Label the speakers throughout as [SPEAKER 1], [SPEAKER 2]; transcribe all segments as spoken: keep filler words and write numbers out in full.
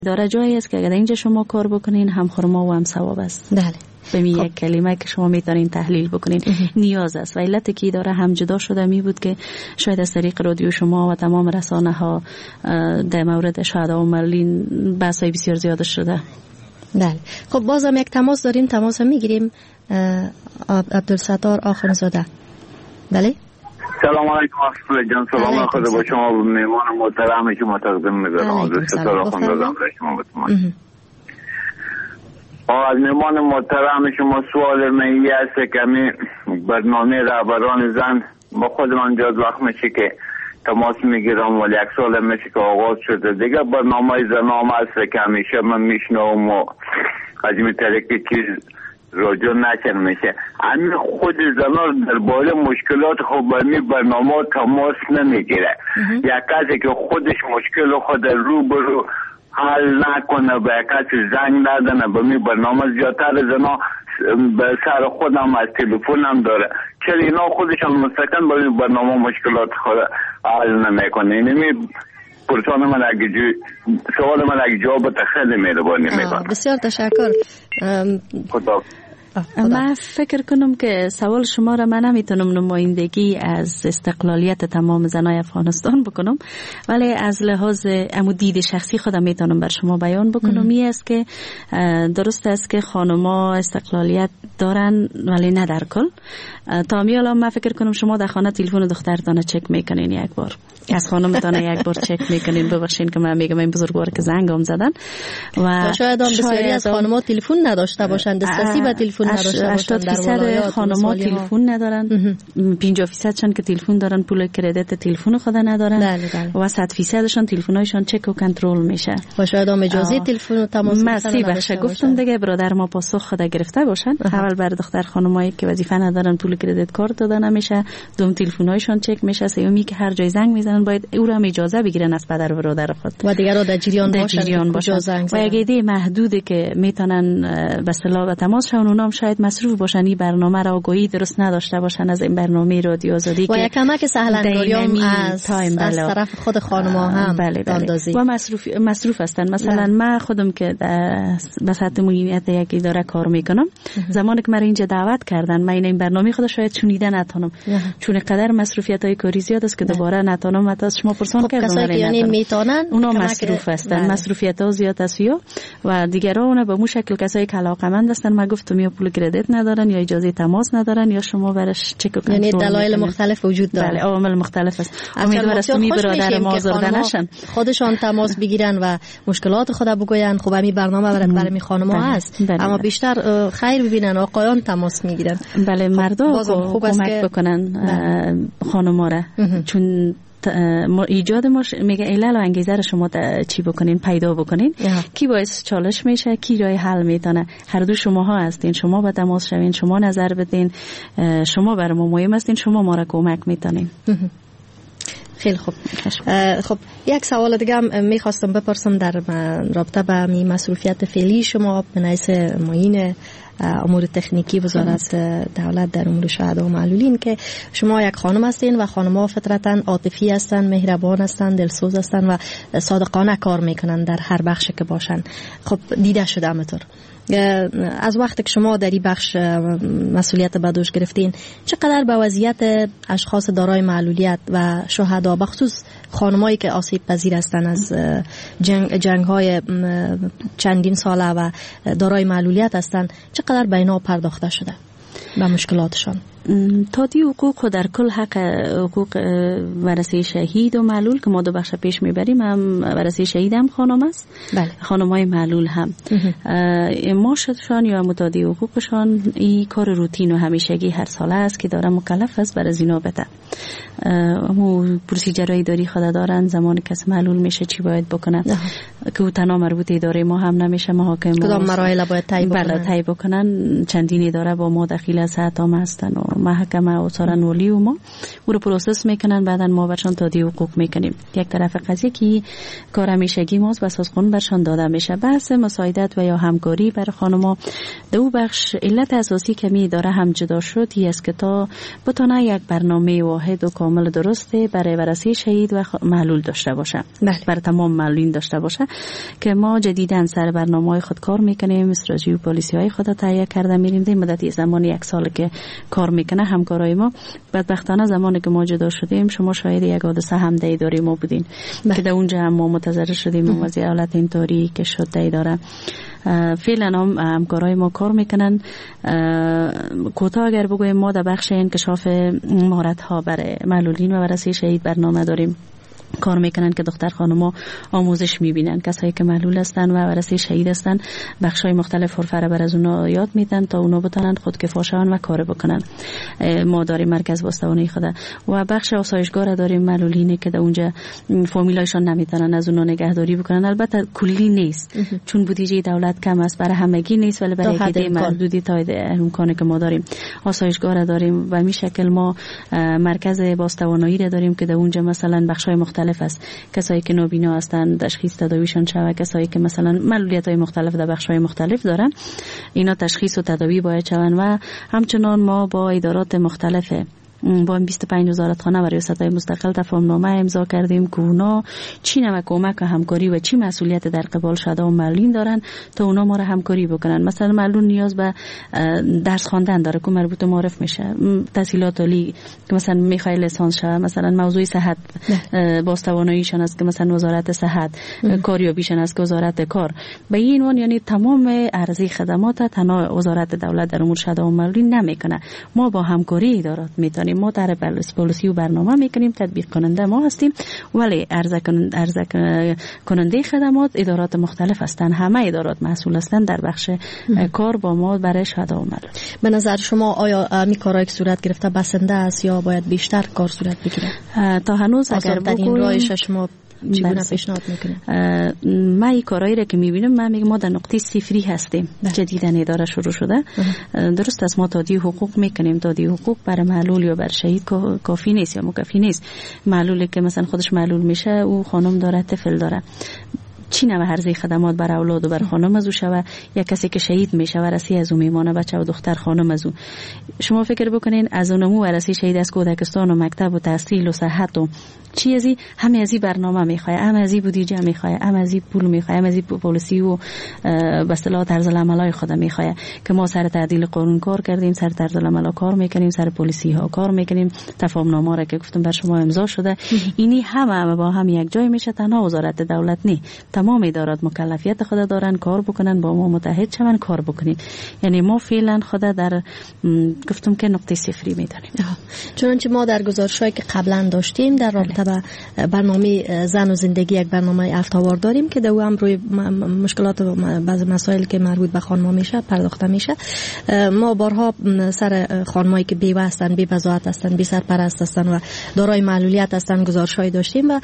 [SPEAKER 1] داره جایی است که اگر اینجا شما کار بکنین هم خرما و هم ثواب است.
[SPEAKER 2] بله.
[SPEAKER 1] به می یک کلمه که شما میتونین تحلیل بکنین نیاز است و علت که داره هم جدا شده می بود که شاید از طریق رادیو شما و تمام رسانه ها در مورد شهدا و معلولین بحثای بسیار زیاد شده.
[SPEAKER 2] بله. خب بازم یک تماس داریم، تماس هم میگیریم. عبدالستار آخونزاده. بله.
[SPEAKER 3] سلام علیکم اصفر جان، سلام خدا با شما و میمان محترم که ما تقدیم می‌کنم. عبدالستار آخونزاده شما بتونم. از میمان محترم شما سوال من یه است که می برنامه رهبران زن با خود من جاد وقت میشه که تماس میگیرم ولی یک سال میشه که آغاز شده دیگه برنامه زن هم هست که همیشه من میشنوم و از این طریق چیز راجع نکن میشه. همین خود زنان در باره مشکلات خود برمی برنامه تماس نمیگیره. یک کسی که خودش مشکل خود رو برو حل نکنه به کسی زنگ ندنه به می برنامه زیادتر زنا به سر خودم از تلفن هم داره. چرا اینا خودشان مستقیم به می برنامه مشکلات خود حل نمیکنه؟ اینمی پرسان من اگه جو سوال من اگه جواب خیلی مهربانی میکنم.
[SPEAKER 2] بسیار تشکر.
[SPEAKER 3] خدا.
[SPEAKER 1] من فکر کنم که سوال شما را من نمیتونم نمایندگی از استقلالیت تمام زنای افغانستان بکنم، ولی از لحاظ امو دید شخصی خودم میتونم بر شما بیان بکنم. این است که درست است که خانوما استقلالیت دارن ولی نه در کل. تا میالا من فکر کنم شما در خانه تلفن دخترتان چک میکنین یک بار، از خانمتان یک بار چک میکنین. ببخشین که من میگم این بزرگوار که زنگم زدن و
[SPEAKER 2] شاید هم بسیاری از خانم‌ها تلفن نداشته باشند، دسترسی به تلفن نداشته باشند.
[SPEAKER 1] هشتاد درصد خانم‌ها تلفن ندارن، پنجاه درصد شان که تلفن دارن پول کردیت تلفن خود ندارن.
[SPEAKER 2] بله بله.
[SPEAKER 1] و صد درصدشان تلفن‌هایشان چک و کنترل میشه
[SPEAKER 2] و شاید هم اجازه تلفن و تماس
[SPEAKER 1] مستی بخش گفتم دیگه برادر ما پاسخ خود گرفته باشن. اول بر دختر خانمایی که وظیفه ندارن پول کردیت کارت دادن نمیشه، دوم تلفن‌هایشان چک میشه، سومی که هر جای زنگ میزنن باید او را هم اجازه بگیرن از پدر و برادر خود
[SPEAKER 2] و دیگه را در جریان باشن,
[SPEAKER 1] باشن. و اگه ایده محدوده که میتونن به اصطلاح تماس شون، اونام شاید مصروف باشن، این برنامه را آگاهی درست نداشته باشن از این برنامه رادیو آزادی
[SPEAKER 2] و یک کمک سهل‌انگاری هم از, از طرف خود خانم‌ها هم
[SPEAKER 1] بله بله. و مصروف مصروف هستن. مثلا بله. من خودم که به سطح مدیریت یک اداره کار میکنم، زمانی که من اینجا دعوت کردن من این برنامه خود شاید چونیده نتونم، چون قدر مصروفیت‌های کاری زیاد است که دوباره نتونم. حتی شما پرسان کردن
[SPEAKER 2] کسایی که یعنی میتونن
[SPEAKER 1] اونا مصروف هستن، مصروفیت‌ها زیاد است و دیگران به مو شکل کسایی که علاقه‌مند هستن. من گفتم یا پول کردیت ندارن یا اجازه تماس ندارن یا شما برش چک و کنترل،
[SPEAKER 2] یعنی دلایل مختلف وجود داره.
[SPEAKER 1] بله عوامل مختلف است. امیدوارم است می برادر ما آزرده نشن،
[SPEAKER 2] خودشان تماس بگیرن و مشکلات خود بگوین. خب همین برنامه برای برای خانم‌ها هست، بله. اما بیشتر خیر ببینن آقایان تماس میگیرن.
[SPEAKER 1] بله مردا خوب کمک بکنن خانم‌ها را، چون ایجاد مش... میگه علل و انگیزه رو شما چی بکنین پیدا بکنین yeah. کی باعث چالش میشه کی راه حل میتونه. هر دو شماها هستین، شما با تماس شوین، شما نظر بدین، شما برای ما مهم هستین، شما ما را کمک میتونین.
[SPEAKER 2] خیلی خوب. خب یک سوال دیگه هم میخواستم بپرسم در رابطه با مسئولیت فعلی شما به نحیث معین امور تکنیکی وزارت دولت در امور شهدا و معلولین، که شما یک خانم هستین و خانم‌ها فطرتاً عاطفی هستن، مهربان هستن، دلسوز هستن و صادقانه کار میکنن در هر بخشی که باشن. خب دیده شده همطور از وقتی که شما در این بخش مسئولیت به دوش گرفتین، چقدر به وضعیت اشخاص دارای معلولیت و شهدا بخصوص خانمایی که آسیب پذیر هستن از جنگ جنگ های چندین ساله و دارای معلولیت هستن، چقدر به اینا پرداخته شده به مشکلاتشان؟
[SPEAKER 1] تادی حقوق و در کل حق حقوق ورثه شهید و معلول که ما دو بخش پیش میبریم، هم ورثه شهید هم خانم است،
[SPEAKER 2] بله.
[SPEAKER 1] خانمای معلول هم معاششان یا متادی حقوقشان این کار روتین و همیشگی هر ساله است که داره مکلف است برای زینا بده. همون پروسیجرهای اداری خود دارن، زمانی کس معلول میشه چی باید بکنه که او تنها مربوط اداره ما هم نمیشه، محاکم
[SPEAKER 2] کدام مراحل باید طی بکنن.
[SPEAKER 1] بله طی بکنن. چندین اداره با ما دخیل از حتام هستن و محکمه و سارنولی و ما او رو پروسس میکنن، بعدا ما برشان تادیه حقوق میکنیم. یک طرف قضیه که کار همیشگی ماست و اساس قانون برشان داده میشه. بحث مساعدت و یا همکاری برای خانما دو بخش علت اساسی که می داره هم جدا شد ای است که تا بتونه یک برنامه واحد و کامل درسته برای ورثه شهید و معلول داشته باشه، برای تمام معلولین داشته باشه که ما جدیداً سر برنامه‌های خود کار میکنیم. استراتژی و پالیسی‌های خود تهیه کرده میریم. در مدت زمانی یک سال که کار میکنه همکارای ما. بدبختانه زمانی که ما جدا شدیم شما شاید یک حادثه هم در اداره ما بودین که در اونجا هم ما متضرر شدیم. وضعیت حالت اینطوری که شد در اداره فعلا هم همکارای ما کار میکنن. کوتاه اگر بگویم ما در بخش انکشاف مهارت ها برای معلولین و ورثه شهید برنامه داریم. کار میکنن که دختر خانوما آموزش میبینن، کسایی که معلول هستن و ورثه شهید هستن بخشای مختلف حرفه بر از اونا یاد میدن تا اونا بتونن خودکفا شون و کار بکنن. ما داریم مرکز باستوانه خود و بخش آسایشگاه داریم معلولینی که در اونجا فامیلایشون نمیتونن از اونا نگهداری بکنن. البته کلی نیست چون بودجه دولت کم است، برای همگی نیست ولی برای عده محدودی تا امکانی که ما داریم آسایشگاه داریم و می شکل ما مرکز باستوانایی را داریم که در اونجا مثلا بخشای مختلف است. کسایی که نابینا هستند تشخیص تداویشون شود، کسایی که مثلا معلولیت‌های مختلف در بخش‌های مختلف دارن اینا تشخیص و تداوی باید شوند و همچنان ما با ادارات مختلف با بیست و پنج وزارتخانه و ریاست‌های مستقل تفاهم‌نامه امضا کردیم که اونا چی نوع کمک و همکاری و چی مسئولیت در قبال شده و معلولین دارن تا اونا ما را همکاری بکنن. مثلا معلول نیاز به درس خواندن داره که مربوط معرف میشه، تحصیلات عالی که مثلا میخوای لیسانس شه، مثلا موضوع صحت باستواناییشون است که مثلا وزارت صحت، کاریابیشون است که وزارت کار. به این عنوان یعنی تمام ارزی خدمات تنها وزارت دولت در امور شده و معلولین نمیکنه. ما با همکاری ادارات میتونیم. ما در پالیسی و برنامه میکنیم، تطبیق کننده ما هستیم ولی عرضه عرضه کننده خدمات ادارات مختلف هستند. همه ادارات مسئول هستند در بخش کار با ما برای شهدا و معلول.
[SPEAKER 2] به نظر شما آیا می کارایی که صورت گرفته بسنده است یا باید بیشتر کار صورت بگیره؟
[SPEAKER 1] تا هنوز اگر
[SPEAKER 2] بگویم راهش شما چگونه پیشنهاد میکنه؟
[SPEAKER 1] ما این کارهایی را که میبینم من میگم ما در نقطه صفری هستیم. جدیدن اداره شروع شده. درست است ما تادیه حقوق میکنیم. تادیه حقوق برای معلول یا بر شهید کافی نیست یا مکفی نیست. معلولی که مثلا خودش معلول میشه او خانم داره، طفل داره، چی نوع هرزه خدمات بر اولاد و بر خانم از او شوه. یا کسی که شهید میشه ورثه از او میمانه، بچه و دختر خانم از او. شما فکر بکنین از اونمو ورثه شهید از کودکستان و مکتب و تحصیل و صحت و چی ازی همه ازی برنامه میخواه، هم ازی بودجه میخواه، هم ازی پول میخواه، هم ازی پالیسی و به اصطلاح طرز العملای خود میخواه که ما سر تعدیل قانون کار کردیم، سر طرز العمل کار میکنیم، سر پالیسی ها کار میکنیم، تفاهمنامه را که گفتم بر شما امضا شده. اینی همه با هم یک جای میشه. تنها وزارت دولت نی، تمام ادارات مکلفیت خود دارن کار بکنن، با ما متحد شون کار بکنین. یعنی ما فعلا خود در گفتم که نقطه صفری میدانیم.
[SPEAKER 2] چنانچه ما در گزارشایی که قبلا داشتیم در رابطه با برنامه زن و زندگی یک برنامه هفته‌وار داریم که در هم روی مشکلات و بعض مسائل که مربوط به خانم‌ها میشه پرداخته میشه. ما بارها سر خانمایی که بیوه هستن، بی بضاعت هستن، بی سرپرست هستن و دارای معلولیت هستن گزارش‌هایی داشتیم و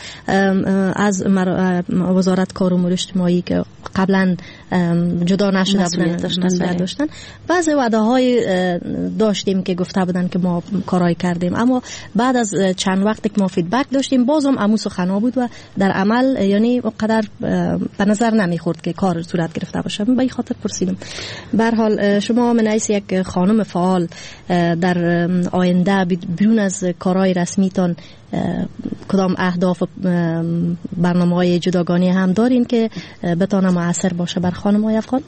[SPEAKER 2] از وزارت کار و امور اجتماعی که قبلا جدا نشده بودن داشتن داشتن بعضی وعده‌های داشتیم که گفته بودن که ما کارای کردیم، اما بعد از چند وقت که ما فیدبک داشتیم بازم عمو سخنا بود و در عمل یعنی اونقدر به نظر نمیخورد که کار صورت گرفته باشه. به این خاطر پرسیدم. به هر حال شما من حیث یک خانم فعال در آینده بیرون از کارهای رسمیتان کدام اهداف برنامه‌های جداگانه هم دارین که بتونه مؤثر باشه بر خانم‌های افغان؟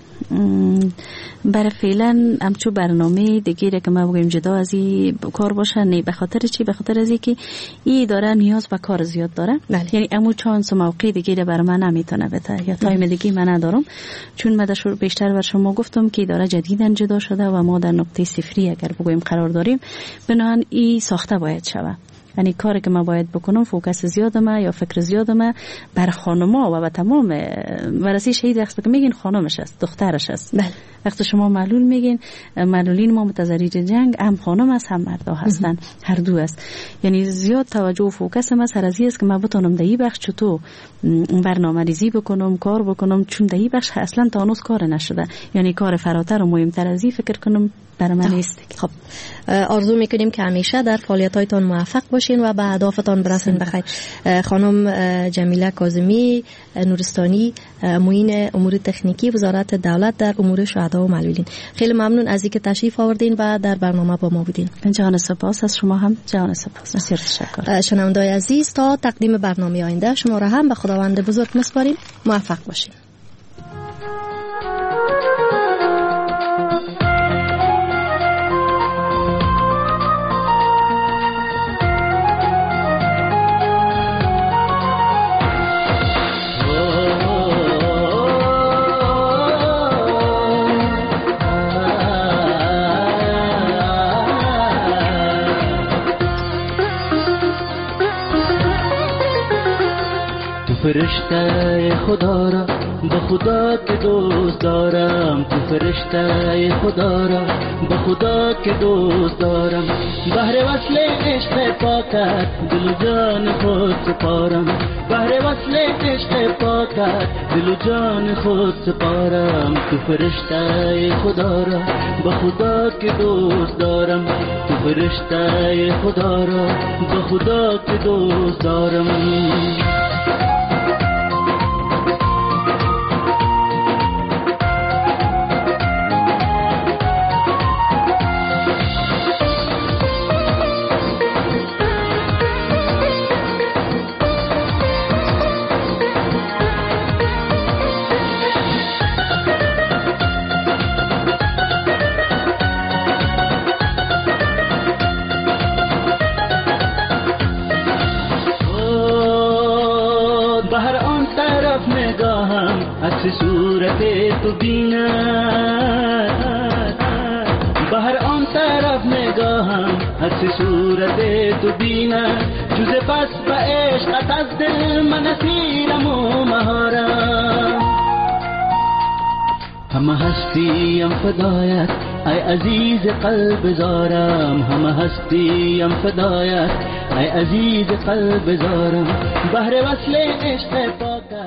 [SPEAKER 1] برای فعلا همچون برنامه دیگه که ما بگیم جدا از این کار باشه نه. به خاطر چی؟ به خاطر از اینکه این داره نیاز به کار زیاد داره. بله. یعنی امو چانس و موقع دیگه بر من نمیتونه بده یا تایم دیگه من ندارم، چون من در بیشتر بر شما گفتم که داره جدیداً جدا شده و ما در نقطه صفری اگر بگیم قرار داریم، بنابراین این ساخته باید شود. یعنی کاری که من باید بکنم فوکس زیادمه یا فکر زیادمه بر خانما و به تمام ورسی شهید وقتی که میگین خانمش است، دخترش است. بله. وقتی شما معلول میگین، معلولین ما متزریج جنگ هم خانم است هم مردا هستن، هر دو است. یعنی زیاد توجه و فوکس ما سر از است که من بتونم دهی بخش چطور برنامه‌ریزی بکنم، کار بکنم، چون دهی بخش اصلا تا هنوز کار نشده. یعنی کار فراتر و مهمتر از این فکر کنم برای من نیست.
[SPEAKER 2] خب آرزو میکنیم که همیشه در فعالیت‌هایتان موفق باشین و به اهدافتان برسین. بخیر. خانم جمیله کاظمی نورستانی، معین امور تکنیکی وزارت دولت در امور شهدا و معلولین، خیلی ممنون از اینکه تشریف آوردین و در برنامه با ما بودین.
[SPEAKER 1] جان سپاس از شما هم. جان سپاس. بسیار تشکر.
[SPEAKER 2] شنونده‌های عزیز، تا تقدیم برنامه آینده شما را هم به خداوند بزرگ می‌سپاریم. موفق باشین.
[SPEAKER 4] فرشته خدا را به خدا که دوست دارم، تو فرشته خدا را به خدا که دوست دارم، بهر وصل عشق پاکت دل و جان خود سپارم، بهر وصل عشق پاکت دل و جان خود سپارم، تو فرشته خدا را به خدا که دوست دارم، تو فرشته خدا را به خدا که دوست دارم. صورت تو بینم بهر آن طرف نگاهم، عکس صورت تو بینم، جز پس به عشقت از دل من اسیرم و مهارم، همه هستیم فدایت ای عزیز قلب زارم، همه هستیم فدایت ای عزیز قلب زارم، بهر وصل عشق پاک